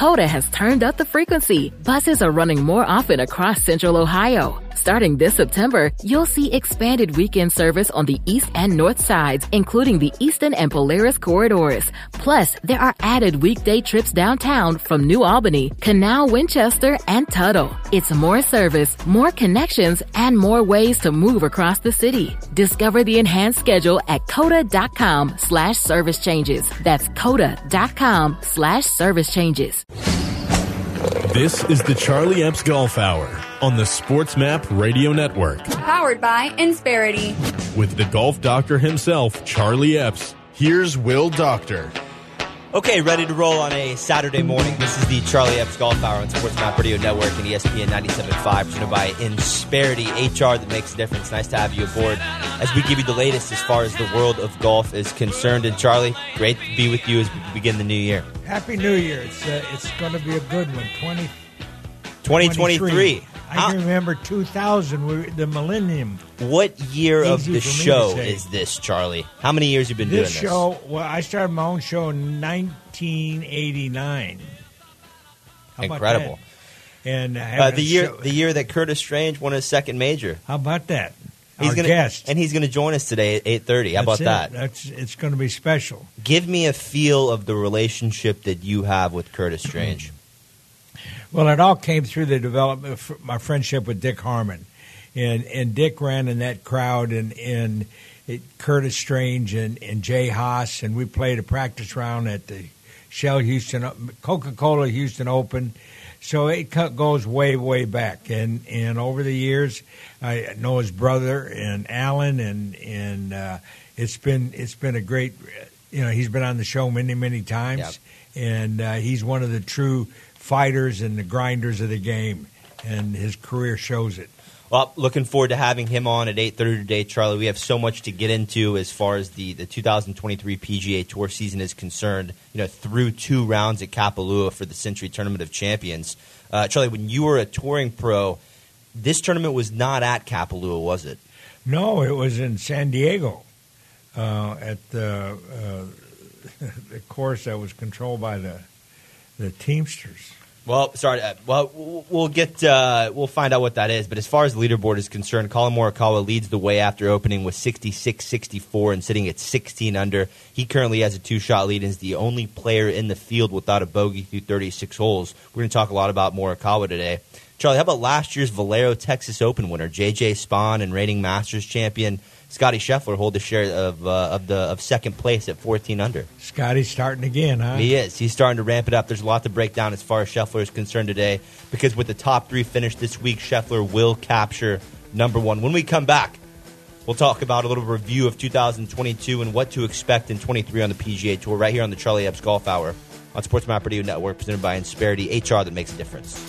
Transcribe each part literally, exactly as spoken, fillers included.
COTA has turned up the frequency. Buses are running more often across Central Ohio. Starting this September, you'll see expanded weekend service on the east and north sides, including the Eastern and Polaris corridors. Plus, there are added weekday trips downtown from New Albany, Canal, Winchester, and Tuttle. It's more service, more connections, and more ways to move across the city. Discover the enhanced schedule at COTA.com slash service changes. That's COTA.com slash service changes. This is the Charlie Epps Golf Hour on the SportsMap Radio Network. Powered by Insperity. With the golf doctor himself, Charlie Epps, here's Will Doctor. Okay, ready to roll on a Saturday morning. This is the Charlie Epps Golf Hour on SportsMap Radio Network and E S P N ninety-seven point five, presented by Insperity, H R that makes a difference. Nice to have you aboard as we give you the latest as far as the world of golf is concerned. And Charlie, great to be with you as we begin the new year. Happy New Year. It's uh, it's going to be a good one. twenty twenty twenty-three. I can remember two thousand, we, the millennium. What year Easy of the show is this, Charlie? How many years have you been this doing show, this? Well, I started my own show in nineteen eighty-nine. How Incredible. And uh, the year show, the year that Curtis Strange won his second major. How about that? He's Our gonna, guest. And he's going to join us today at eight thirty. How That's about it. that? That's It's going to be special. Give me a feel of the relationship that you have with Curtis Strange. Well, it all came through the development of my friendship with Dick Harmon. And and Dick ran in that crowd, and, and it, Curtis Strange and, and Jay Haas, and we played a practice round at the Shell Houston, Coca-Cola Houston Open. So it goes way, way back. And, and over the years, I know his brother and Alan, and and uh, it's been it's been a great, you know, he's been on the show many, many times, yep. and uh, he's one of the true fighters and the grinders of the game, and his career shows it. Well, looking forward to having him on at eight thirty today, Charlie. We have so much to get into as far as the, the two thousand twenty-three P G A Tour season is concerned, you know, through two rounds at Kapalua for the Century Tournament of Champions. Uh, Charlie, when you were a touring pro, this tournament was not at Kapalua, was it? No, it was in San Diego uh, at the, uh, the course that was controlled by the the Teamsters. Well, sorry. Uh, well, we'll get uh, we'll find out what that is. But as far as the leaderboard is concerned, Colin Morikawa leads the way after opening with sixty-six sixty-four and sitting at sixteen under. He currently has a two-shot lead and is the only player in the field without a bogey through thirty-six holes. We're going to talk a lot about Morikawa today. Charlie, how about last year's Valero Texas Open winner, J J Spahn, and reigning Masters champion Scotty Scheffler hold the share of uh, of the of second place at fourteen under. Scotty's starting again, huh? He is. He's starting to ramp it up. There's a lot to break down as far as Scheffler is concerned today, because with the top three finish this week, Scheffler will capture number one. When we come back, we'll talk about a little review of two thousand twenty-two and what to expect in twenty-three on the P G A Tour right here on the Charlie Epps Golf Hour on SportsMap Radio Network, presented by Insperity, H R that makes a difference.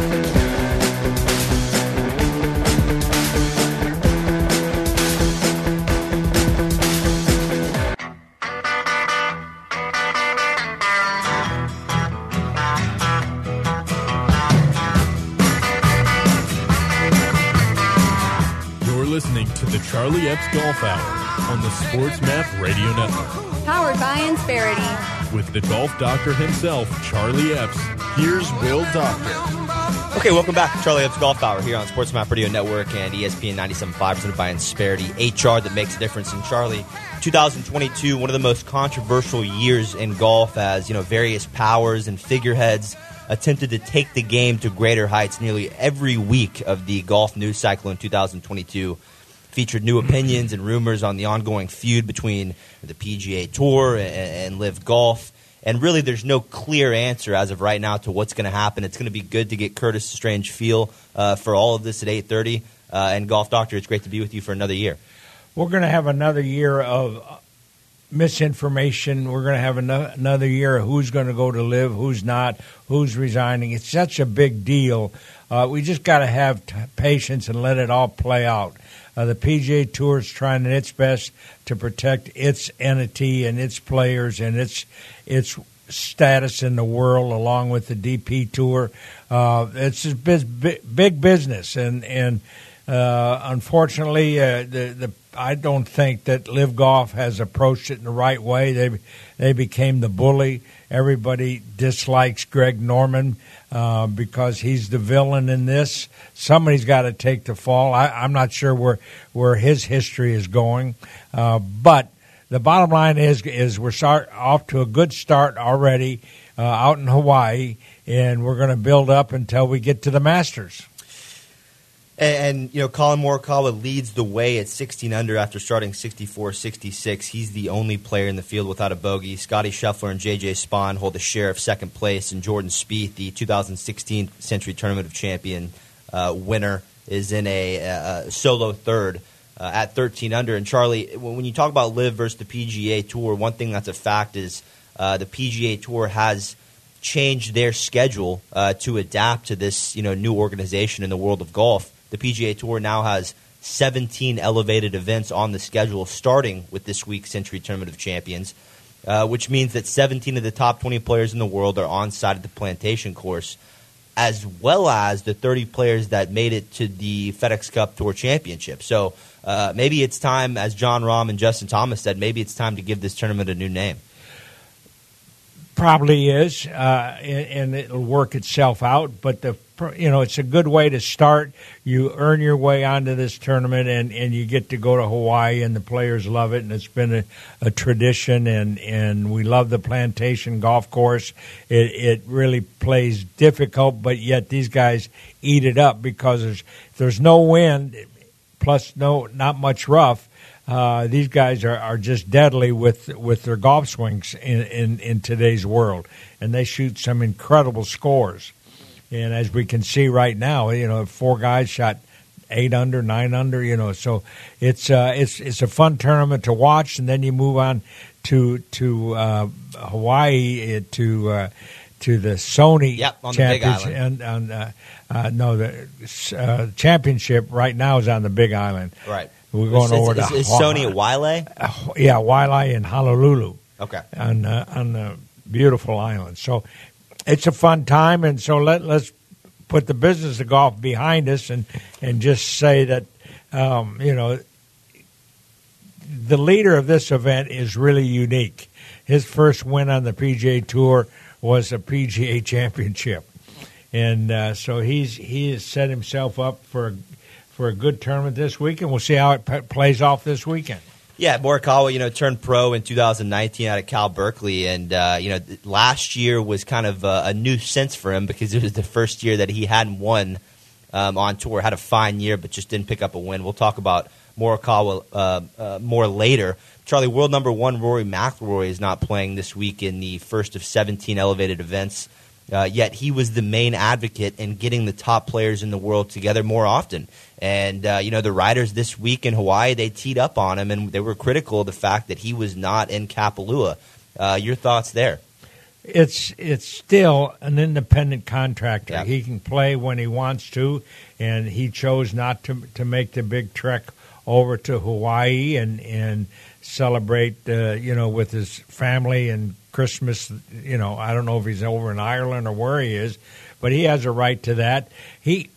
Listening to the Charlie Epps Golf Hour on the SportsMap Radio Network. Powered by Insperity. With the golf doctor himself, Charlie Epps, here's Will Doctor. Okay, welcome back to Charlie Epps Golf Hour here on SportsMap Radio Network and E S P N ninety-seven point five, presented by Insperity, H R that makes a difference. And Charlie, two thousand twenty-two, one of the most controversial years in golf, as you know, various powers and figureheads attempted to take the game to greater heights. Nearly every week of the golf news cycle in two thousand twenty-two featured new opinions and rumors on the ongoing feud between the P G A Tour and, and Live Golf. And really, there's no clear answer as of right now to what's going to happen. It's going to be good to get Curtis Strange feel uh, for all of this at eight thirty. Uh, and Golf Doctor, it's great to be with you for another year. We're going to have another year of misinformation. We're going to have an- another year of who's going to go to Live, who's not, who's resigning. It's such a big deal. Uh, we just got to have t- patience and let it all play out. Uh, the P G A Tour is trying its best to protect its entity and its players and its its status in the world, along with the D P Tour. Uh, it's a big, big business, and and Uh, unfortunately, uh, the the I don't think that Live Golf has approached it in the right way. They they became the bully. Everybody dislikes Greg Norman uh, because he's the villain in this. Somebody's got to take the fall. I, I'm not sure where where his history is going, uh, but the bottom line is is we're start off to a good start already uh, out in Hawaii, and we're going to build up until we get to the Masters. And, and, you know, Colin Morikawa leads the way at sixteen under after starting sixty-four sixty-six. He's the only player in the field without a bogey. Scotty Scheffler and J J Spaun hold a share of second place, and Jordan Spieth, the two thousand sixteen Century Tournament of Champion uh, winner, is in a, a solo third uh, at thirteen under. And, Charlie, when you talk about Live versus the P G A Tour, one thing that's a fact is uh, the P G A Tour has changed their schedule uh, to adapt to this, you know, new organization in the world of golf. The P G A Tour now has seventeen elevated events on the schedule, starting with this week's Century Tournament of Champions, uh, which means that seventeen of the top twenty players in the world are on site at the Plantation Course, as well as the thirty players that made it to the FedEx Cup Tour Championship. So uh, maybe it's time, as John Rahm and Justin Thomas said, maybe it's time to give this tournament a new name. Probably is, uh, and, and it'll work itself out. But the you know it's a good way to start. You earn your way onto this tournament, and, and you get to go to Hawaii, and the players love it, and it's been a, a tradition. And, and we love the Plantation Golf Course. It, it really plays difficult, but yet these guys eat it up because there's there's no wind, plus no not much rough. Uh, these guys are, are just deadly with with their golf swings in, in, in today's world, and they shoot some incredible scores. And as we can see right now, you know, four guys shot eight under, nine under. You know, so it's uh, it's it's a fun tournament to watch. And then you move on to to uh, Hawaii to uh, to the Sony yep, on the Big Island. And, and uh, uh, no, the uh, championship right now is on the Big Island. Right. We're going is, over is, to is Sony at Wailea? Uh, yeah, Wailea in Honolulu. Okay. On uh, on the beautiful island. So it's a fun time, and so let let's put the business of golf behind us, and and just say that um, you know the leader of this event is really unique. His first win on the P G A Tour was a P G A Championship, and uh, so he's he has set himself up for. for a good tournament this week, and we'll see how it p- plays off this weekend. Yeah, Morikawa, you know, turned pro in two thousand nineteen out of Cal Berkeley, and, uh, you know, th- last year was kind of uh, a new sense for him because it was the first year that he hadn't won um, on tour, had a fine year, but just didn't pick up a win. We'll talk about Morikawa uh, uh, more later. Charlie, world number one Rory McIlroy is not playing this week in the first of seventeen elevated events. Uh, yet he was the main advocate in getting the top players in the world together more often. And, uh, you know, the riders this week in Hawaii, they teed up on him, and they were critical of the fact that he was not in Kapalua. Uh, your thoughts there? It's it's still an independent contractor. Yeah. He can play when he wants to, and he chose not to to make the big trek over to Hawaii and, and celebrate, uh, you know, with his family and Christmas. You know, I don't know if he's over in Ireland or where he is, but he has a right to that. He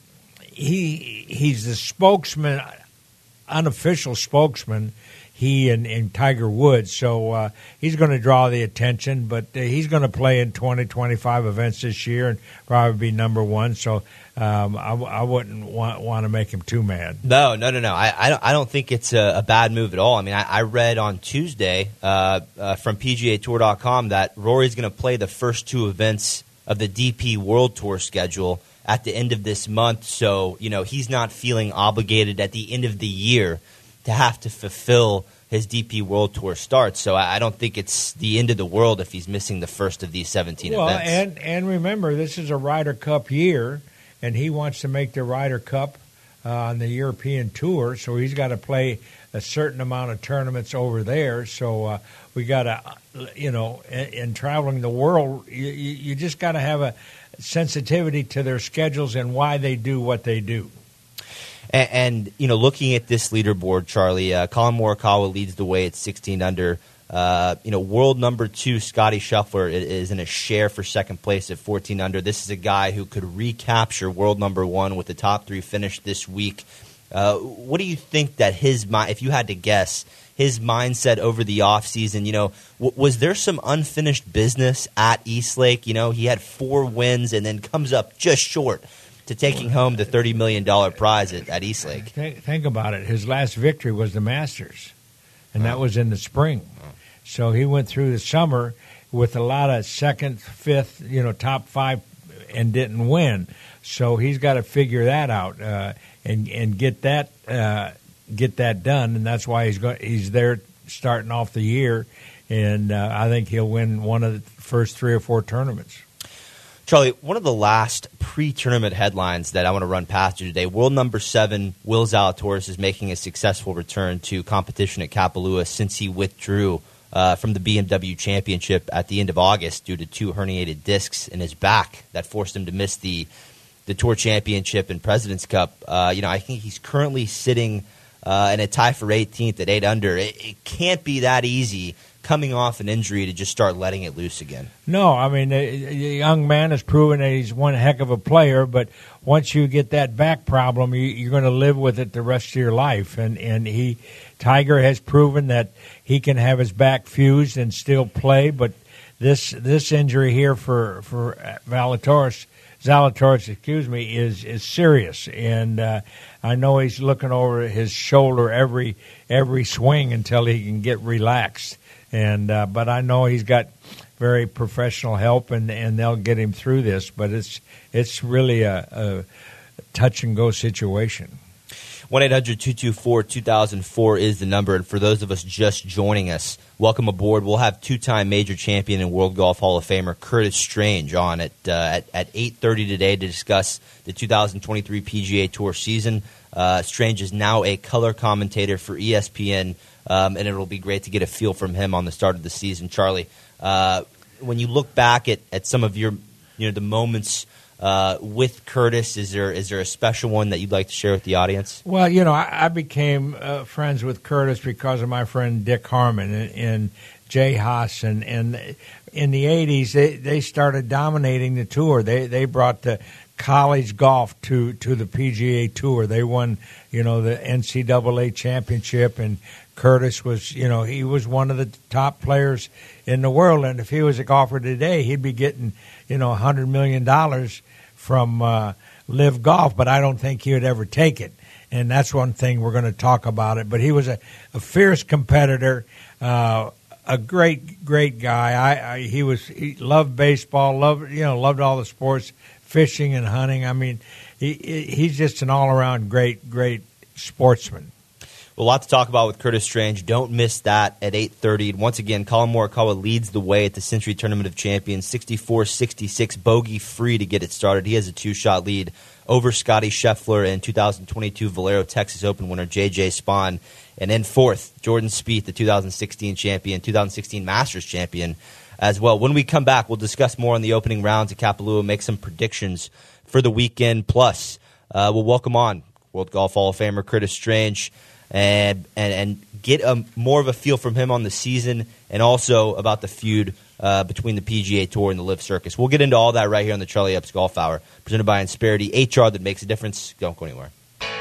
he he's the spokesman, unofficial spokesman. He and, and Tiger Woods, so uh, he's going to draw the attention. But uh, he's going to play in twenty, twenty-five events this year and probably be number one. So um, I, I wouldn't want want to make him too mad. No, no, no, no. I, I don't. I don't think it's a, a bad move at all. I mean, I, I read on Tuesday uh, uh, from P G A Tour dot com that Rory's going to play the first two events of the D P World Tour schedule at the end of this month. So you know he's not feeling obligated at the end of the year to have to fulfill his D P World Tour starts. So I don't think it's the end of the world if he's missing the first of these seventeen well, events. and and remember, this is a Ryder Cup year, and he wants to make the Ryder Cup uh, on the European Tour, so he's got to play a certain amount of tournaments over there. So uh, we got to, you know, in, in traveling the world, you, you just got to have a sensitivity to their schedules and why they do what they do. And, and, you know, looking at this leaderboard, Charlie, uh, Colin Morikawa leads the way at sixteen under. Uh, you know, world number two, Scotty Scheffler, is in a share for second place at fourteen under. This is a guy who could recapture world number one with the top three finish this week. Uh, what do you think that his mind, if you had to guess, his mindset over the offseason, you know, w- was there some unfinished business at Eastlake? You know, he had four wins and then comes up just short to taking home the thirty million dollars prize at, at Eastlake. Think, think about it. His last victory was the Masters, and oh. that was in the spring. Oh. So he went through the summer with a lot of second, fifth, you know, top five, and didn't win. So he's got to figure that out uh, and and get that uh, get that done, and that's why he's going. He's there starting off the year, and uh, I think he'll win one of the first three or four tournaments. Charlie, one of the last pre-tournament headlines that I want to run past you today: world number seven Will Zalatoris is making a successful return to competition at Kapalua since he withdrew Uh, from the B M W Championship at the end of August due to two herniated discs in his back that forced him to miss the the Tour Championship and President's Cup. Uh, you know, I think he's currently sitting uh, in a tie for eighteenth at eight under. It, it can't be that easy coming off an injury to just start letting it loose again. No, I mean, the, the young man has proven that he's one heck of a player, but once you get that back problem, you, you're going to live with it the rest of your life. And, and he, Tiger has proven that he can have his back fused and still play, but this this injury here for, for Zalatoris, Zalatoris, excuse me, is, is serious. And uh, I know he's looking over his shoulder every every swing until he can get relaxed. And uh, but I know he's got very professional help, and, and they'll get him through this. But it's it's really a, a touch and go situation. one eight hundred two two four two thousand four is the number. And for those of us just joining us, welcome aboard. We'll have two-time major champion and World Golf Hall of Famer Curtis Strange on at uh, at, at eight thirty today to discuss the two thousand twenty-three P G A Tour season. Uh, Strange is now a color commentator for E S P N. Um, and it'll be great to get a feel from him on the start of the season. Charlie, uh, when you look back at, at some of your, you know, the moments uh, with Curtis, is there is there a special one that you'd like to share with the audience? Well, you know, I, I became uh, friends with Curtis because of my friend Dick Harmon and, and Jay Haas, and, and in the eighties they, they started dominating the tour. They they brought the college golf to, to the P G A Tour. They won, you know, the N C double A championship, and Curtis was, you know, he was one of the top players in the world. And if he was a golfer today, he'd be getting, you know, one hundred million dollars from uh, Live Golf. But I don't think he would ever take it. And that's one thing we're going to talk about it. But he was a, a fierce competitor, uh, a great, great guy. I, I he was he loved baseball, loved you know, loved all the sports, fishing and hunting. I mean, he he's just an all around great, great sportsman. Well, a lot to talk about with Curtis Strange. Don't miss that at eight thirty. And once again, Colin Morikawa leads the way at the Century Tournament of Champions, sixty-four sixty-six, bogey-free to get it started. He has a two-shot lead over Scotty Scheffler and two thousand twenty-two Valero Texas Open winner J J Spaun. And in fourth, Jordan Spieth, the two thousand sixteen champion, two thousand sixteen Masters champion as well. When we come back, we'll discuss more on the opening rounds at Kapalua, make some predictions for the weekend. Plus, uh, we'll welcome on World Golf Hall of Famer Curtis Strange, and and, and get a, more of a feel from him on the season, and also about the feud uh, between the P G A Tour and the Live Circus. We'll get into all that right here on the Charlie Epps Golf Hour, presented by Insperity, H R that makes a difference. Don't go anywhere.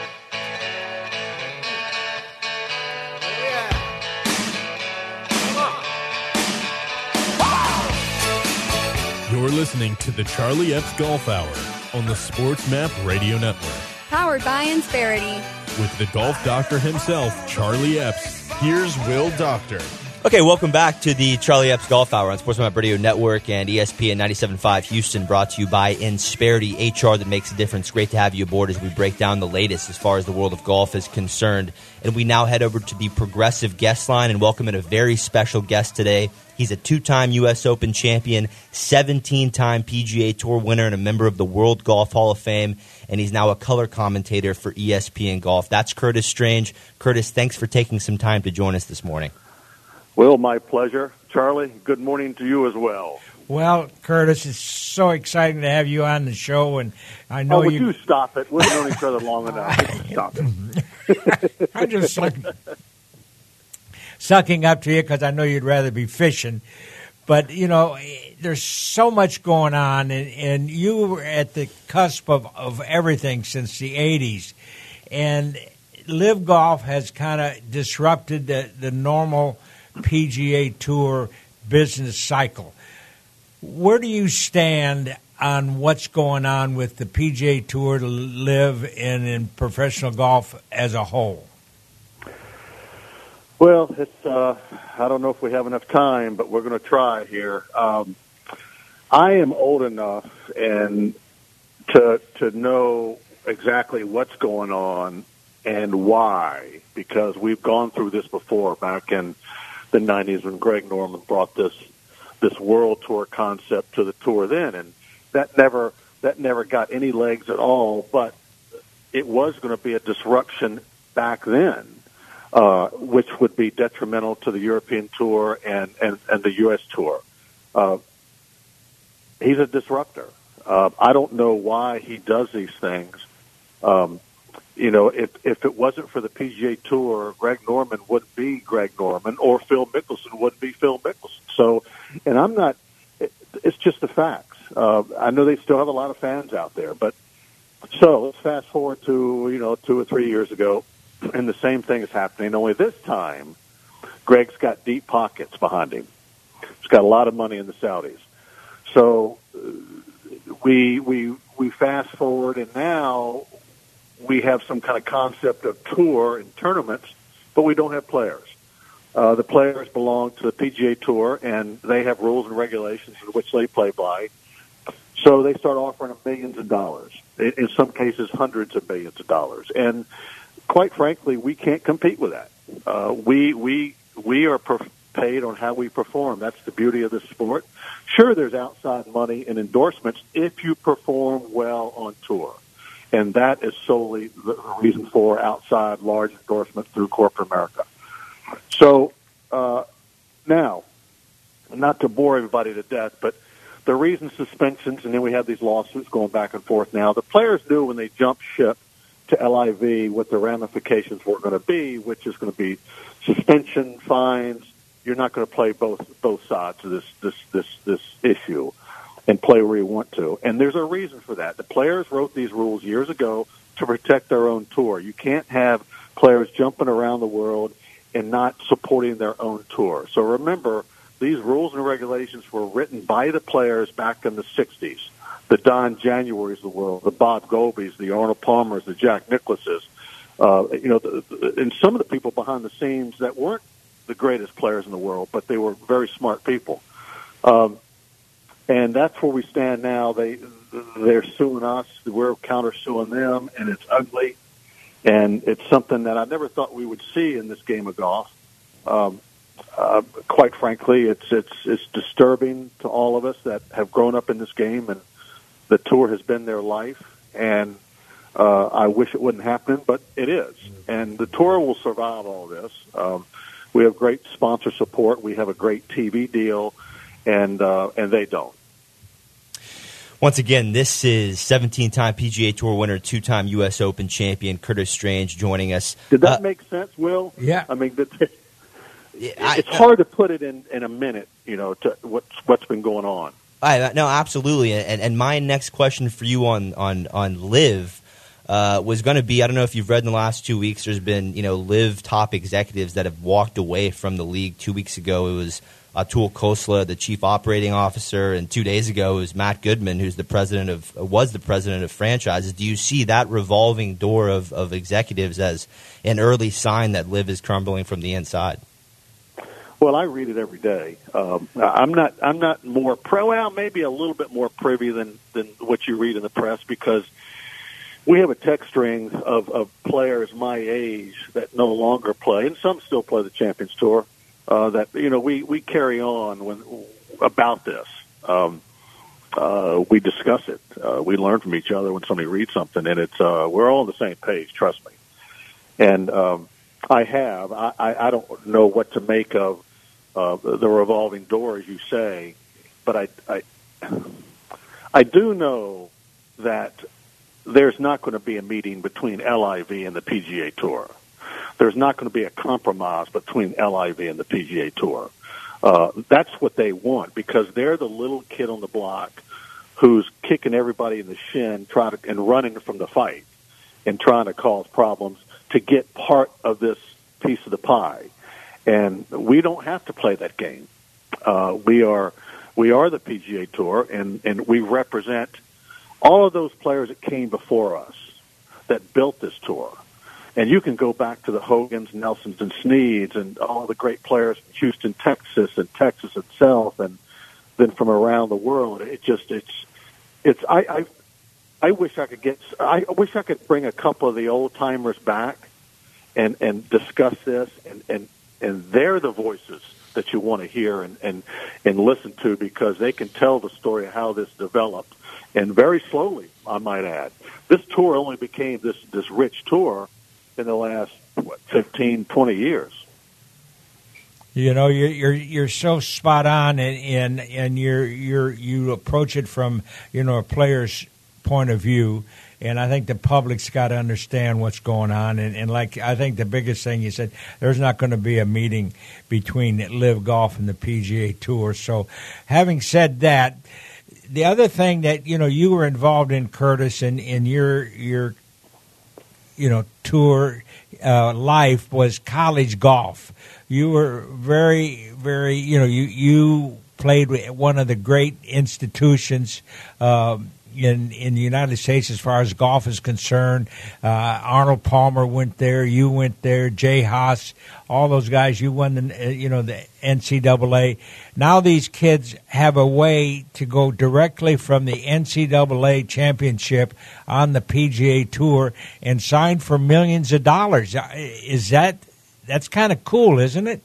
You're listening to the Charlie Epps Golf Hour on the Sports Map Radio Network. Powered by Insperity. With the golf doctor himself, Charlie Epps, here's Will Doctor. Okay, welcome back to the Charlie Epps Golf Hour on Sports Map Radio Network and E S P N ninety-seven point five Houston, brought to you by Insperity, H R that makes a difference. Great to have you aboard as we break down the latest as far as the world of golf is concerned. And we now head over to the Progressive guest line and welcome in a very special guest today. He's a two-time U S Open champion, seventeen-time P G A Tour winner, and a member of the World Golf Hall of Fame. And he's now a color commentator for E S P N Golf. That's Curtis Strange. Curtis, thanks for taking some time to join us this morning. Well, my pleasure. Charlie, good morning to you as well. Well, Curtis, it's so exciting to have you on the show, and I know oh, would you... you stop it? We've known each other long enough. Stop it. I'm just sucking, sucking up to you because I know you'd rather be fishing. But, you know, there's so much going on, and, and you were at the cusp of, of everything since the eighties. And Live Golf has kind of disrupted the, the normal P G A Tour business cycle. Where do you stand on what's going on with the P G A Tour, to Live, and in professional golf as a whole? Well, it's uh, I don't know if we have enough time, but we're going to try here. Um, I am old enough and to to know exactly what's going on and why, because we've gone through this before back in the nineties when Greg Norman brought this this World Tour concept to the tour then, and that never that never got any legs at all. But it was going to be a disruption back then, uh, which would be detrimental to the European Tour and and, and the U S Tour. Uh, he's a disruptor. Uh, I don't know why he does these things. Um, you know, if if it wasn't for the P G A Tour, Greg Norman wouldn't be Greg Norman, or Phil Mickelson wouldn't be Phil Mickelson. So, and I'm not. It, it's just the facts. Uh, I know they still have a lot of fans out there, but so let's fast forward to you know two or three years ago, and the same thing is happening. Only this time, Greg's got deep pockets behind him. He's got a lot of money in the Saudis. So uh, we we we fast forward, and now we have some kind of concept of tour and tournaments, but we don't have players. Uh, the players belong to the P G A Tour, and they have rules and regulations in which they play by. So they start offering them millions of dollars, in, in some cases hundreds of millions of dollars. And quite frankly, we can't compete with that. Uh, we we we are per- paid on how we perform. That's the beauty of the sport. Sure, there's outside money and endorsements if you perform well on tour. And that is solely the reason for outside large endorsements through corporate America. So uh, now, not to bore everybody to death, but the reason suspensions, and then we have these lawsuits going back and forth now, the players knew when they jumped ship to L I V what the ramifications were going to be, which is going to be suspension, fines. You're not going to play both both sides of this this this this issue and play where you want to. And there's a reason for that. The players wrote these rules years ago to protect their own tour. You can't have players jumping around the world and not supporting their own tour. So remember, these rules and regulations were written by the players back in the sixties. The Don Januaries of the world, the Bob Gobies, the Arnold Palmers, the Jack Nicklauses, uh, you know, the, the, and some of the people behind the scenes that weren't the greatest players in the world, but they were very smart people. Um, And that's where we stand now. They, they're suing us. We're counter-suing them, and it's ugly. And it's something that I never thought we would see in this game of golf. Um, uh, quite frankly, it's it's it's disturbing to all of us that have grown up in this game, and the tour has been their life. And uh, I wish it wasn't happening, but it is. And the tour will survive all this. Um, we have great sponsor support. We have a great T V deal, and uh, and they don't. Once again, this is seventeen-time P G A Tour winner, two-time U S Open champion, Curtis Strange, joining us. Did that uh, make sense, Will? Yeah. I mean, it's I, hard to put it in, in a minute, you know, to what's what's been going on. I, no, absolutely. And, and my next question for you on on on Live uh, was going to be: I don't know if you've read in the last two weeks. There's been you know Live top executives that have walked away from the league. Two weeks ago, it was Atul Khosla, the chief operating officer, and two days ago it was Matt Goodman, who's the president of was the president of franchises. Do you see that revolving door of, of executives as an early sign that Live is crumbling from the inside? Well, I read it every day. Um, I'm not. I'm not more pro. Well, maybe a little bit more privy than than what you read in the press, because we have a text string of, of players my age that no longer play, and some still play the Champions Tour. Uh, that you know, we, we carry on when about this. Um, uh, we discuss it. Uh, we learn from each other when somebody reads something, and it's uh, we're all on the same page. Trust me. And um, I have. I, I, I don't know what to make of uh, the revolving door, as you say, but I, I I do know that there's not going to be a meeting between L I V and the P G A Tour. There's not going to be a compromise between L I V and the P G A Tour. Uh, that's what they want, because they're the little kid on the block who's kicking everybody in the shin, trying to, and running from the fight and trying to cause problems to get part of this piece of the pie. And we don't have to play that game. Uh, we are we are the P G A Tour, and, and we represent all of those players that came before us that built this tour. And you can go back to the Hogans, Nelsons, and Sneeds, and all the great players from Houston, Texas, and Texas itself, and then from around the world. It just it's it's I I, I wish I could get I wish I could bring a couple of the old timers back and and discuss this, and and and they're the voices that you want to hear and and and listen to, because they can tell the story of how this developed, and very slowly, I might add. This tour only became this this rich tour in the last what, fifteen, twenty years. You know, you're you're you're so spot on, and and, and you're you're you approach it from, you know, a player's point of view, and I think the public's got to understand what's going on. And, and like I think the biggest thing you said, there's not going to be a meeting between Live Golf and the P G A Tour. So, having said that, the other thing that, you know, you were involved in, Curtis, in in your your you know tour uh, life was college golf. You were very, very, you know, you, you played with one of the great institutions um, in in the United States as far as golf is concerned. Uh, Arnold Palmer went there. You went there. Jay Haas, all those guys. You won the, uh, you know, the N C double A. Now these kids have a way to go directly from the N C double A championship on the P G A Tour and sign for millions of dollars. Is that That's kind of cool, isn't it?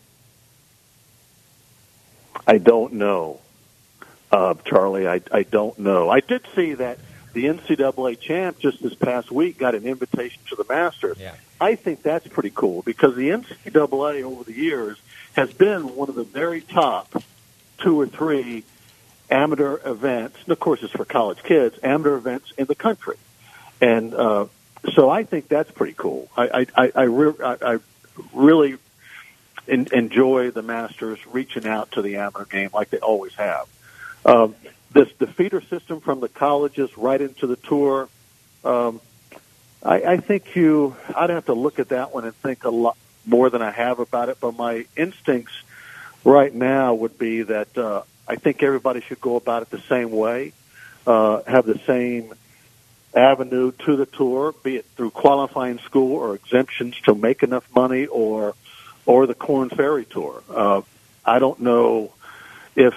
I don't know, uh, Charlie. I, I don't know. I did see that the N C double A champ just this past week got an invitation to the Masters. Yeah. I think that's pretty cool, because the N C double A over the years has been one of the very top two or three amateur events, and of course it's for college kids, amateur events in the country. And uh, so I think that's pretty cool. I, I, I, I, re- I, I really in, enjoy the Masters reaching out to the amateur game like they always have. Um, this the feeder system from the colleges right into the tour. Um, I, I think you. I'd have to look at that one and think a lot more than I have about it. But my instincts right now would be that uh, I think everybody should go about it the same way, uh, have the same avenue to the tour, be it through qualifying school or exemptions to make enough money, or or the Korn Ferry Tour. Uh, I don't know if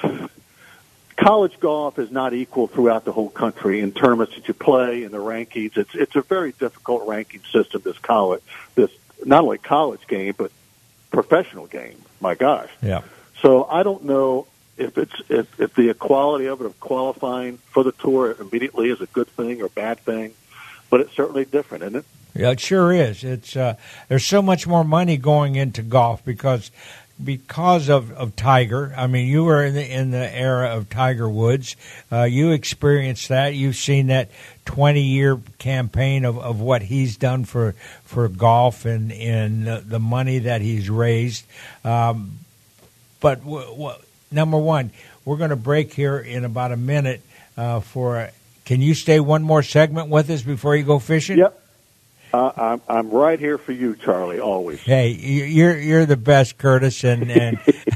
college golf is not equal throughout the whole country in tournaments that you play and the rankings. It's it's a very difficult ranking system. This college, this not only college game but professional game. My gosh. Yeah. So I don't know if it's if, if the equality of it, of qualifying for the tour immediately, is a good thing or bad thing, but it's certainly different, isn't it? Yeah, it sure is. It's uh, there's so much more money going into golf because because of, of Tiger. I mean, you were in the in the era of Tiger Woods. Uh, you experienced that. You've seen that twenty year campaign of, of what he's done for for golf and and the, the money that he's raised. Um, but w- w- number one, we're going to break here in about a minute. Uh, for can you stay one more segment with us before you go fishing? Yep. Uh, I'm I'm right here for you, Charlie. Always. Hey, you're you're the best, Curtis, and, and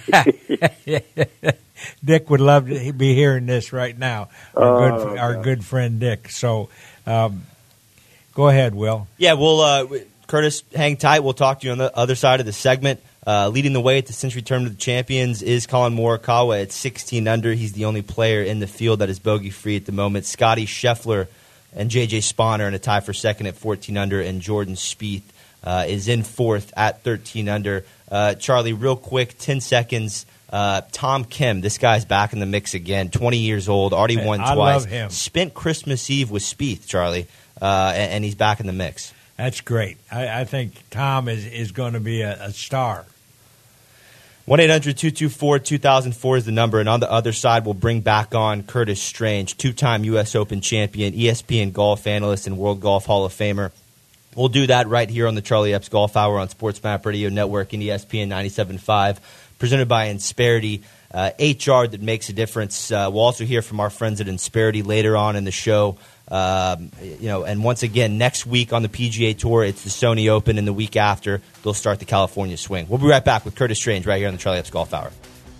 Dick would love to be hearing this right now. Our oh, good our God. good friend Dick. So, um, go ahead, Will. Yeah, well, uh, Curtis, hang tight. We'll talk to you on the other side of the segment. Uh, leading the way at the Century Tournament of Champions is Colin Morikawa at sixteen under. He's the only player in the field that is bogey-free at the moment. Scotty Scheffler and J J Spahn in a tie for second at fourteen under, and Jordan Spieth uh, is in fourth at thirteen under. Uh, Charlie, real quick, ten seconds. Uh, Tom Kim, this guy's back in the mix again. twenty years old, already Man, won I twice. love him. Spent Christmas Eve with Spieth, Charlie, uh, and, and he's back in the mix. That's great. I, I think Tom is, is going to be a, a star. one eight hundred two two four two thousand four is the number, and on the other side, we'll bring back on Curtis Strange, two-time U S Open champion, E S P N golf analyst, and World Golf Hall of Famer. We'll do that right here on the Charlie Epps Golf Hour on Sports Map Radio Network and E S P N ninety-seven point five, presented by Insperity, uh, H R that makes a difference. Uh, we'll also hear from our friends at Insperity later on in the show. Um, you know, and once again, next week on the P G A Tour, it's the Sony Open, and the week after, they'll start the California Swing. We'll be right back with Curtis Strange right here on the Charlie Epps Golf Hour.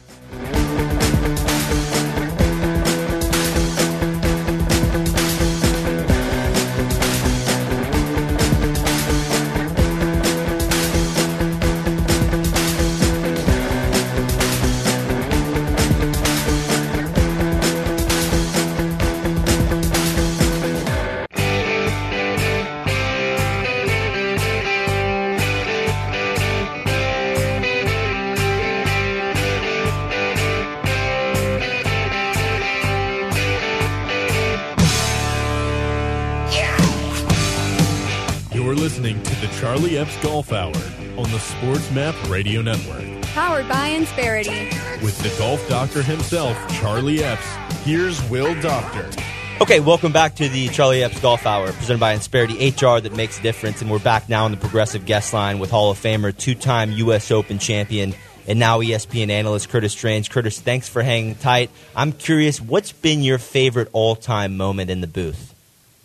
Listening to the Charlie Epps Golf Hour on the Sports Map Radio Network. Powered by Insperity. With the golf doctor himself, Charlie Epps, here's Will Doctor. Okay, welcome back to the Charlie Epps Golf Hour, presented by Insperity, H R that makes a difference. And we're back now on the Progressive Guest Line with Hall of Famer, two-time U S Open champion, and now E S P N analyst Curtis Strange. Curtis, thanks for hanging tight. I'm curious, what's been your favorite all-time moment in the booth?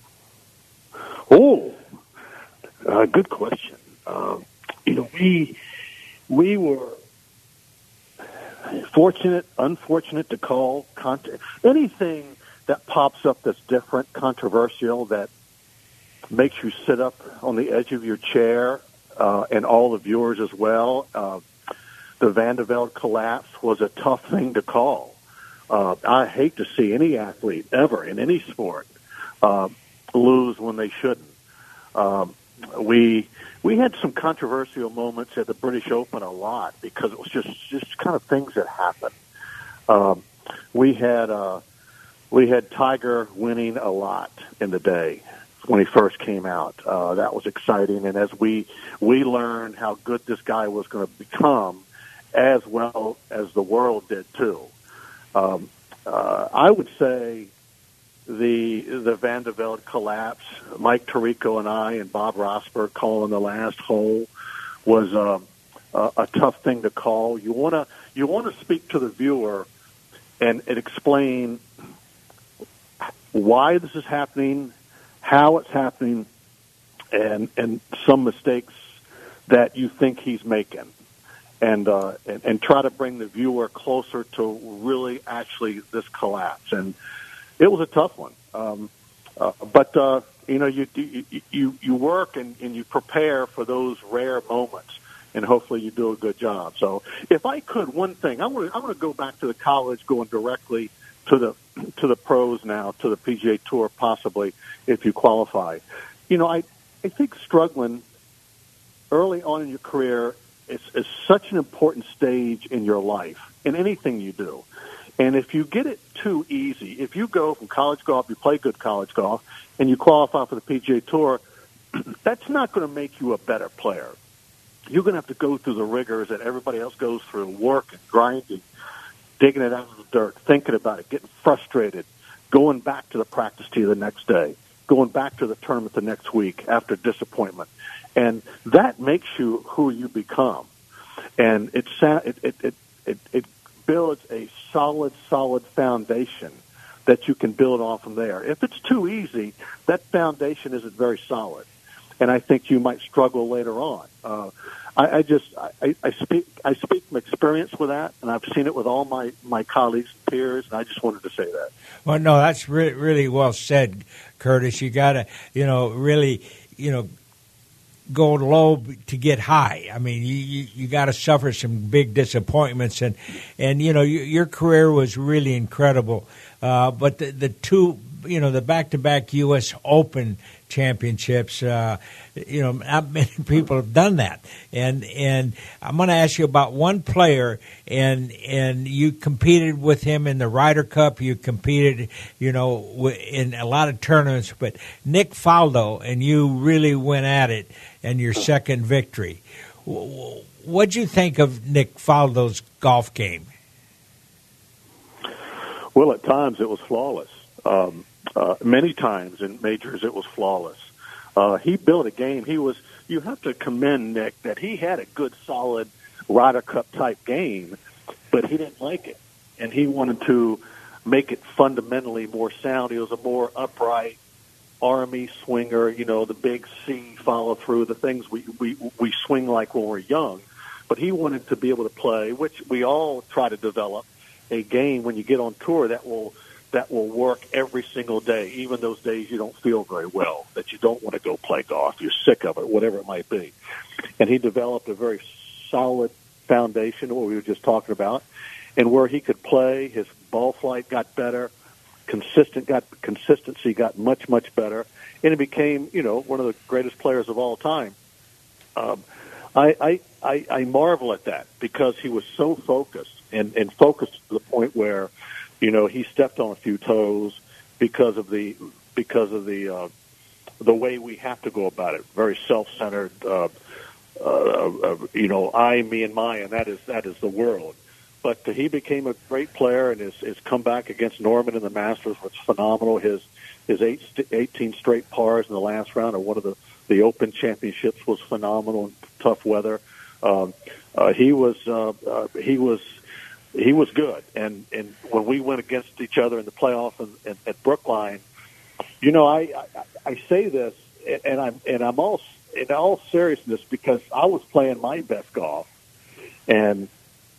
Oh, Uh, good question. Uh, you know, we we were fortunate, unfortunate to call cont- anything that pops up that's different, controversial, that makes you sit up on the edge of your chair, uh, and all the viewers as well. Uh, the Van de Velde collapse was a tough thing to call. Uh, I hate to see any athlete ever in any sport uh, lose when they shouldn't. Um, We we had some controversial moments at the British Open a lot because it was just, just kind of things that happened. Um, we had uh, we had Tiger winning a lot in the day when he first came out. Uh, that was exciting, and as we we learned how good this guy was going to become, as well as the world did too. Um, uh, I would say. The the Van de Velde collapse, Mike Tirico and I and Bob Rosberg calling the last hole was uh, a, a tough thing to call. You wanna you wanna speak to the viewer and, and explain why this is happening, how it's happening, and and some mistakes that you think he's making, and uh, and, and try to bring the viewer closer to really actually this collapse. And it was a tough one, um, uh, but uh, you know, you you you, you work and, and you prepare for those rare moments, and hopefully you do a good job. So, if I could, one thing I want to I want to go back to the college, going directly to the to the pros now, to the P G A Tour, possibly if you qualify. You know, I I think struggling early on in your career is, is such an important stage in your life, in anything you do. And if you get it too easy, if you go from college golf, you play good college golf, and you qualify for the P G A Tour, that's not going to make you a better player. You're going to have to go through the rigors that everybody else goes through, working, grinding, digging it out of the dirt, thinking about it, getting frustrated, going back to the practice tee the next day, going back to the tournament the next week after disappointment. And that makes you who you become. And it it it it, it, it builds a solid, solid foundation that you can build on from there. If it's too easy, that foundation isn't very solid, and I think you might struggle later on. Uh, I, I just I, I speak I speak from experience with that, and I've seen it with all my, my colleagues and peers, and I just wanted to say that. Well, no, that's re- really well said, Curtis. You got to, you know, really, you know, go low to get high. I mean, you you, you got to suffer some big disappointments, and and you know you, your career was really incredible. Uh, but the the two, you know, the back to back U S Open championships, uh, you know, not many people have done that. And and I'm going to ask you about one player, and and you competed with him in the Ryder Cup. You competed, you know, in a lot of tournaments. But Nick Faldo, and you really went at it. And your second victory. What'd you think of Nick Faldo's golf game? Well, at times it was flawless. Um, uh, many times in majors it was flawless. Uh, he built a game. He was. You have to commend Nick that he had a good, solid Ryder Cup type game, but he didn't like it, and he wanted to make it fundamentally more sound. He was a more upright, Army swinger, you know, the big C follow through, the things we, we, we swing like when we're young. But he wanted to be able to play, which we all try to develop, a game when you get on tour that will that will work every single day, even those days you don't feel very well, that you don't want to go play golf, you're sick of it, whatever it might be. And he developed a very solid foundation, what we were just talking about, and where he could play, his ball flight got better, consistent got consistency got much, much better, and he became, you know, one of the greatest players of all time. Um, I, I, I, I marvel at that because he was so focused and, and focused to the point where, you know, he stepped on a few toes because of the because of the uh, the way we have to go about it. Very self-centered, uh, uh, uh, you know, I, me, and my, and that is that is the world. But uh, he became a great player, and his, his comeback against Norman in the Masters was phenomenal. His his eight, eighteen straight pars in the last round of one of the, the Open Championships was phenomenal in tough weather. Um, uh, he was uh, uh, he was. He was good, and and when we went against each other in the playoff and, and, at Brookline, you know, I, I I say this, and I'm and I'm all in all seriousness because I was playing my best golf, and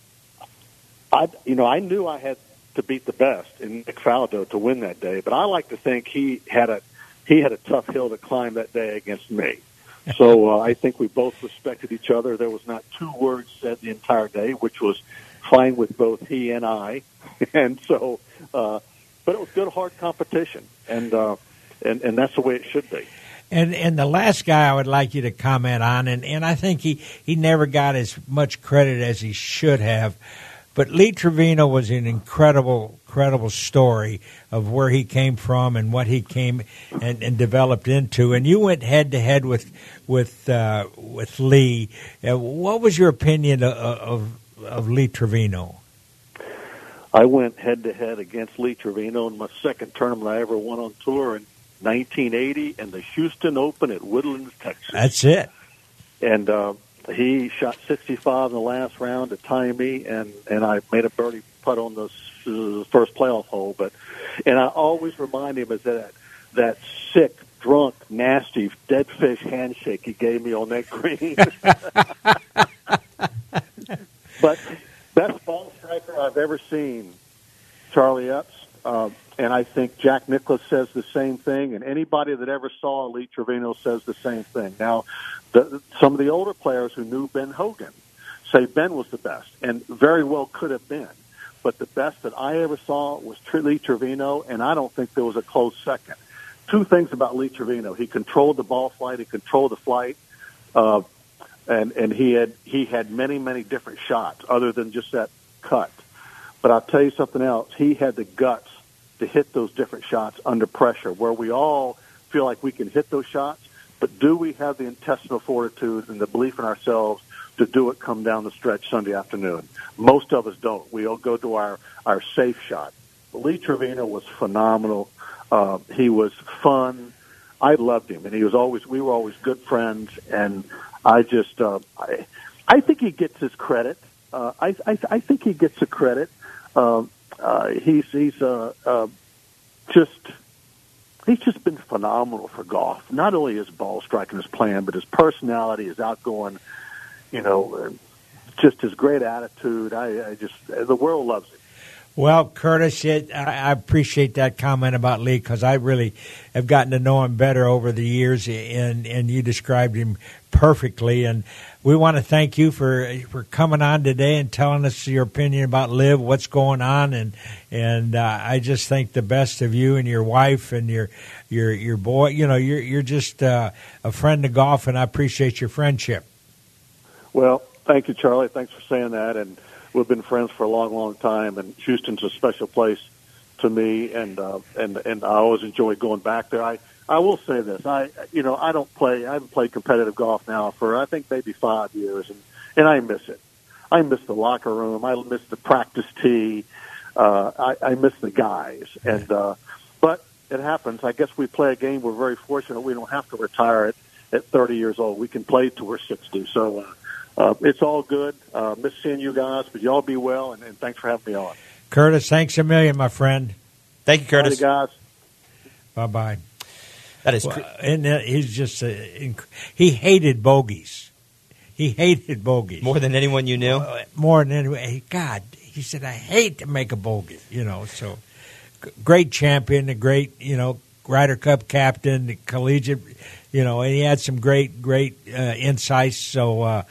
I you know I knew I had to beat the best in Nick Faldo to win that day, but I like to think he had a he had a tough hill to climb that day against me. So uh, I think we both respected each other. There was not two words said the entire day, which was fine with both he and I, and so, uh, but it was good, hard competition, and uh, and and that's the way it should be. And and the last guy I would like you to comment on, and, and I think he, he never got as much credit as he should have, but Lee Trevino was an incredible, incredible story of where he came from and what he came and, and developed into. And you went head to head with with uh, with Lee. Uh, what was your opinion of, of of Lee Trevino? I went head-to-head against Lee Trevino in my second tournament I ever won on tour in nineteen eighty in the Houston Open at Woodlands, Texas. That's it. And uh, he shot sixty-five in the last round to tie me, and, and I made a birdie putt on the uh, first playoff hole. But and I always remind him of that, that sick, drunk, nasty, dead fish handshake he gave me on that green. But best ball striker I've ever seen, Charlie Epps, uh, and I think Jack Nicklaus says the same thing, and anybody that ever saw Lee Trevino says the same thing. Now, the, some of the older players who knew Ben Hogan say Ben was the best, and very well could have been. But the best that I ever saw was Lee Trevino, and I don't think there was a close second. Two things about Lee Trevino. He controlled the ball flight. He controlled the flight. Uh, And and he had he had many, many different shots other than just that cut. But I'll tell you something else. He had the guts to hit those different shots under pressure, where we all feel like we can hit those shots, but do we have the intestinal fortitude and the belief in ourselves to do it come down the stretch Sunday afternoon? Most of us don't. We all go to our, our safe shot. But Lee Trevino was phenomenal. Uh, he was fun. I loved him, and he was always we were always good friends, and I just, uh, I, I think he gets his credit. Uh, I, I, I think he gets the credit. Um, uh, he's, he's, uh, uh, just, he's just been phenomenal for golf. Not only his ball striking, his plan, but his personality, his outgoing, you know, uh, just his great attitude. I, I just, the world loves him. Well, Curtis, it, I, I appreciate that comment about Lee because I really have gotten to know him better over the years, and, and you described him perfectly. And we want to thank you for for coming on today and telling us your opinion about Liv, what's going on, and and uh, I just think the best of you and your wife and your your your boy. You know, you're you're just uh, a friend of golf, and I appreciate your friendship. Well, thank you, Charlie. Thanks for saying that, and we've been friends for a long, long time, and Houston's a special place to me, and uh, and and I always enjoy going back there. I, I will say this, I you know I don't play, I haven't played competitive golf now for I think maybe five years, and and I miss it. I miss the locker room. I miss the practice tee. Uh, I, I miss the guys, and uh, but it happens. I guess we play a game. We're very fortunate. We don't have to retire at at thirty years old. We can play till we're sixty. So. Uh, Uh, it's all good. Uh, miss seeing you guys, but y'all be well, and, and thanks for having me on. Curtis, thanks a million, my friend. Thank you, Curtis. Bye, guys. Bye-bye. That is, well, cr- and uh, he's just uh, inc- he hated bogeys. He hated bogeys more than anyone you knew. Uh, more than anyone. God, he said, I hate to make a bogey. You know, so g- great champion, a great you know Ryder Cup captain, collegiate. You know, and he had some great, great uh, insights. So uh,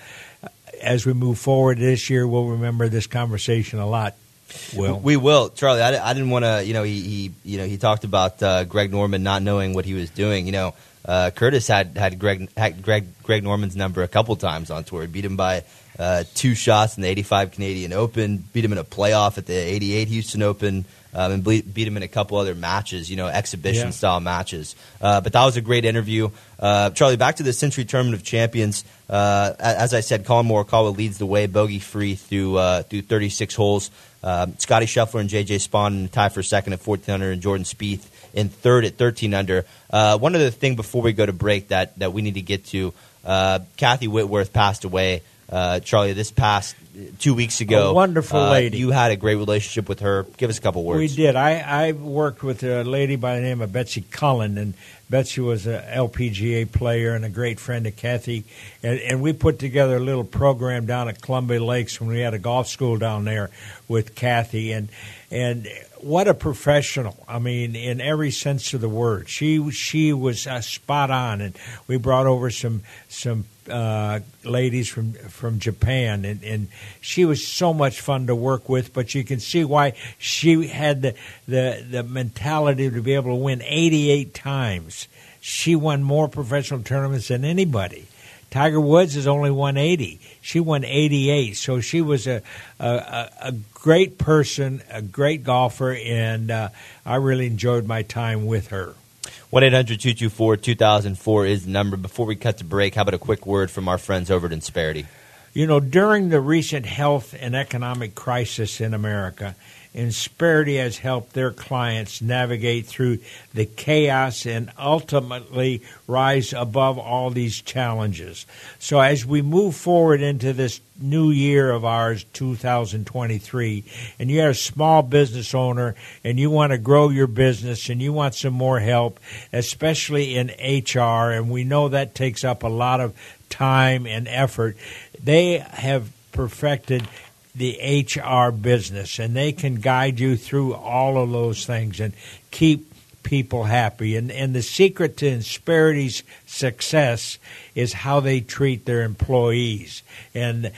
as we move forward this year, we'll remember this conversation a lot. Will. We will, Charlie. I, I didn't want to, you know, he, he, you know, he talked about uh, Greg Norman not knowing what he was doing. You know, uh, Curtis had had Greg had Greg Greg Norman's number a couple times on tour. He beat him by uh, two shots in the eighty-five Canadian Open. Beat him in a playoff at the eighty-eight Houston Open. Um, and beat, beat him in a couple other matches, you know, exhibition-style yeah. matches. Uh, but that was a great interview. Uh, Charlie, back to the Century Tournament of Champions. Uh, as I said, Colin Morikawa leads the way bogey-free through uh, through thirty-six holes. Uh, Scotty Scheffler and J J Spaun in the tie for second at fourteen under, and Jordan Spieth in third at thirteen under. Uh, one other thing before we go to break that, that we need to get to, uh, Kathy Whitworth passed away. Uh, Charlie, this past two weeks ago. A wonderful uh, lady. You had a great relationship with her. Give us a couple words. We did. I, I worked with a lady by the name of Betsy Cullen, and Betsy was a L P G A player and a great friend of Kathy. And, and we put together a little program down at Columbia Lakes when we had a golf school down there with Kathy. And and what a professional. I mean, in every sense of the word. She she was uh, spot on, and we brought over some some uh, ladies from from Japan, and, and she was so much fun to work with. But you can see why she had the the, the mentality to be able to win eighty-eight times. She won more professional tournaments than anybody. Tiger Woods has only won eighty. She won eighty-eight. So she was a a, a great person, a great golfer, and uh, I really enjoyed my time with her. one eight hundred two two four two thousand four is the number. Before we cut to break, how about a quick word from our friends over at Insperity? You know, during the recent health and economic crisis in America, Insperity has helped their clients navigate through the chaos and ultimately rise above all these challenges. So as we move forward into this new year of ours, two thousand twenty-three, and you're a small business owner and you want to grow your business and you want some more help, especially in H R, and we know that takes up a lot of time and effort, they have perfected the H R business, and they can guide you through all of those things and keep people happy. And, and the secret to Insperity's success is how they treat their employees. And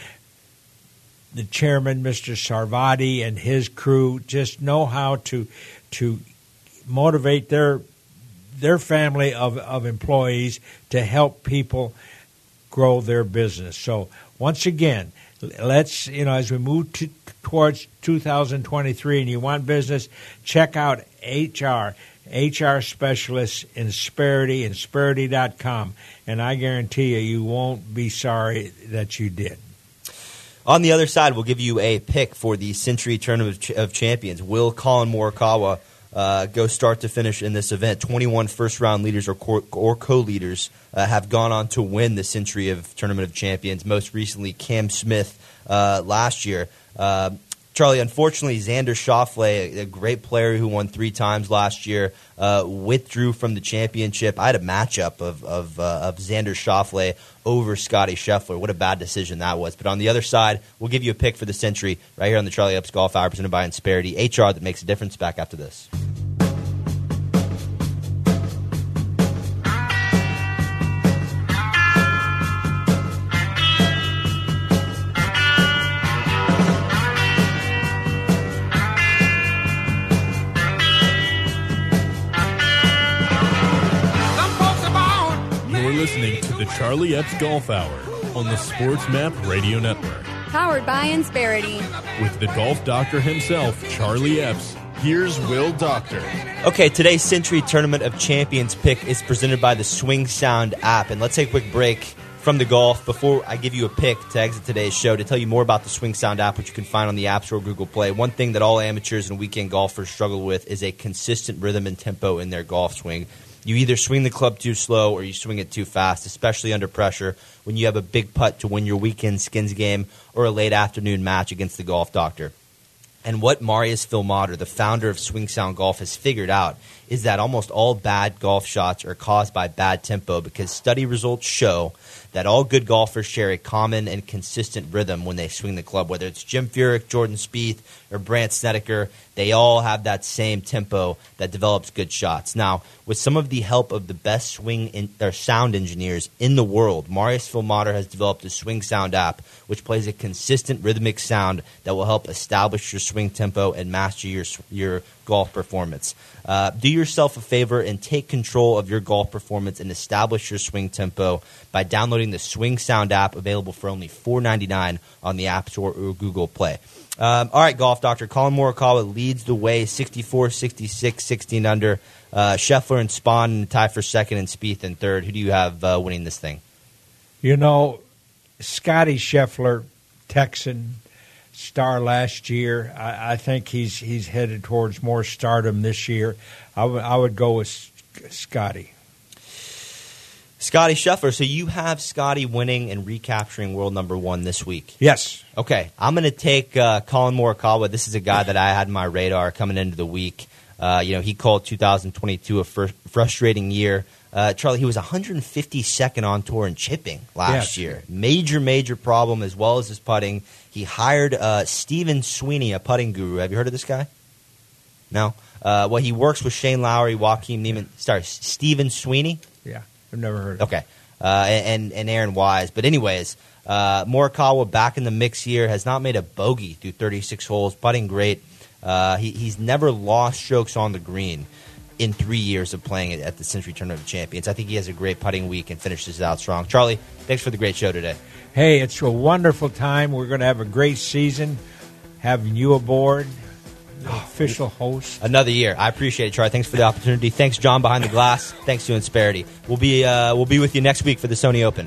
the chairman, Mister Sarvati, and his crew just know how to to motivate their their family of, of employees to help people grow their business. So once again, let's, you know, as we move to, towards two thousand twenty-three and you want business, check out H R, H R specialists, Insperity, Insperity dot com, and I guarantee you, you won't be sorry that you did. On the other side, we'll give you a pick for the Century Tournament of Champions. Will Colin Morikawa uh, go start to finish in this event? twenty-one first-round leaders or, co- or co-leaders uh, have gone on to win the Century of Tournament of Champions, most recently Cam Smith uh, last year. Uh, Charlie, unfortunately, Xander Schauffele, a, a great player who won three times last year, uh, withdrew from the championship. I had a matchup of of, uh, of Xander Schauffele over Scotty Scheffler. What a bad decision that was. But on the other side, we'll give you a pick for the Century right here on the Charlie Epps Golf Hour, presented by Insperity. H R that makes a difference. Back after this. Listening to the Charlie Epps Golf Hour on the Sports Map Radio Network. Powered by Insperity. With the golf doctor himself, Charlie Epps, here's Will Doctor. Okay, today's Century Tournament of Champions pick is presented by the Swing Sound app. And let's take a quick break from the golf before I give you a pick to exit today's show to tell you more about the Swing Sound app, which you can find on the App Store or Google Play. One thing that all amateurs and weekend golfers struggle with is a consistent rhythm and tempo in their golf swing. You either swing the club too slow or you swing it too fast, especially under pressure when you have a big putt to win your weekend skins game or a late afternoon match against the golf doctor. And what Marius Filmater, the founder of Swing Sound Golf, has figured out is that almost all bad golf shots are caused by bad tempo, because study results show that all good golfers share a common and consistent rhythm when they swing the club. Whether it's Jim Furyk, Jordan Spieth, or Brandt Snedeker, they all have that same tempo that develops good shots. Now, with some of the help of the best swing in, or sound engineers in the world, Marius Filmater has developed a Swing Sound app, which plays a consistent rhythmic sound that will help establish your swing tempo and master your your golf performance. Uh, do yourself a favor and take control of your golf performance and establish your swing tempo by downloading the Swing Sound app, available for only four ninety-nine on the App Store or Google Play. Um, all right, Golf Doctor, Colin Morikawa leads the way, sixty-four, sixty-six, sixteen under. Uh, Scheffler and Spahn in the tie for second, and Spieth in third. Who do you have uh, winning this thing? You know, Scotty Scheffler, Texan star last year. I, I think he's he's headed towards more stardom this year. I, w- I would go with Scotty. Scotty Scheffler. So you have Scotty winning and recapturing world number one this week. Yes. Okay. I'm going to take uh, Colin Morikawa. This is a guy that I had in my radar coming into the week. Uh, you know, he called two thousand twenty-two a fr- frustrating year. Uh, Charlie, he was one hundred fifty-second on tour in chipping last yes. year. Major, major problem, as well as his putting. He hired uh, Stephen Sweeney, a putting guru. Have you heard of this guy? No? Uh, well, he works with Shane Lowry, Joaquin Neiman. Sorry, Stephen Sweeney? Yeah, I've never heard of Okay. Uh, and, and Aaron Wise. But anyways, uh, Morikawa back in the mix here, has not made a bogey through thirty-six holes, putting great. Uh, he, he's never lost strokes on the green in three years of playing it at the Century Tournament of Champions. I think he has a great putting week and finishes out strong. Charlie, thanks for the great show today. Hey, it's a wonderful time. We're going to have a great season, having you aboard, the official host. Another year. I appreciate it, Charlie. Thanks for the opportunity. Thanks, John, behind the glass. Thanks to Insperity. We'll be uh, we'll be with you next week for the Sony Open.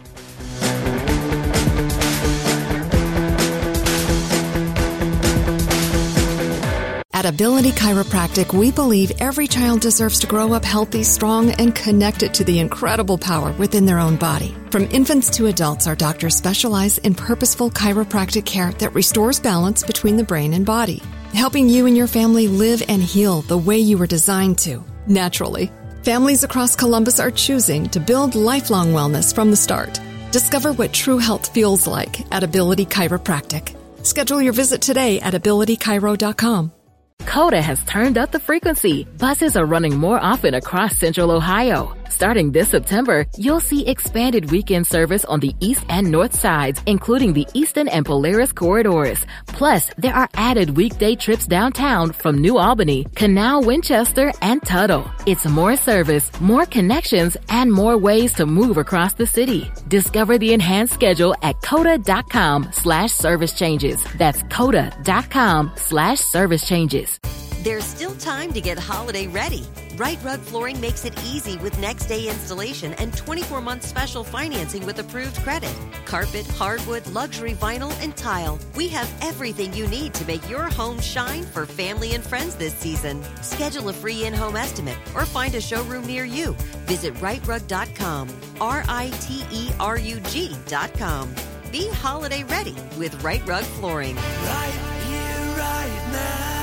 At Ability Chiropractic, we believe every child deserves to grow up healthy, strong, and connected to the incredible power within their own body. From infants to adults, our doctors specialize in purposeful chiropractic care that restores balance between the brain and body, helping you and your family live and heal the way you were designed to, naturally. Families across Columbus are choosing to build lifelong wellness from the start. Discover what true health feels like at Ability Chiropractic. Schedule your visit today at ability chiro dot com. Coda has turned up the frequency. Buses are running more often across Central Ohio. Starting this September, you'll see expanded weekend service on the east and north sides, including the Eastern and Polaris corridors. Plus, there are added weekday trips downtown from New Albany, Canal, Winchester, and Tuttle. It's more service, more connections, and more ways to move across the city. Discover the enhanced schedule at coda.com slash service changes. That's coda.com slash service changes. There's still time to get holiday ready. Right Rug Flooring makes it easy with next day installation and twenty-four month special financing with approved credit. Carpet, hardwood, luxury vinyl, and tile. We have everything you need to make your home shine for family and friends this season. Schedule a free in-home estimate or find a showroom near you. Visit right rug dot com, R I T E R U G dot com. Be holiday ready with Right Rug Flooring. Right here, right now.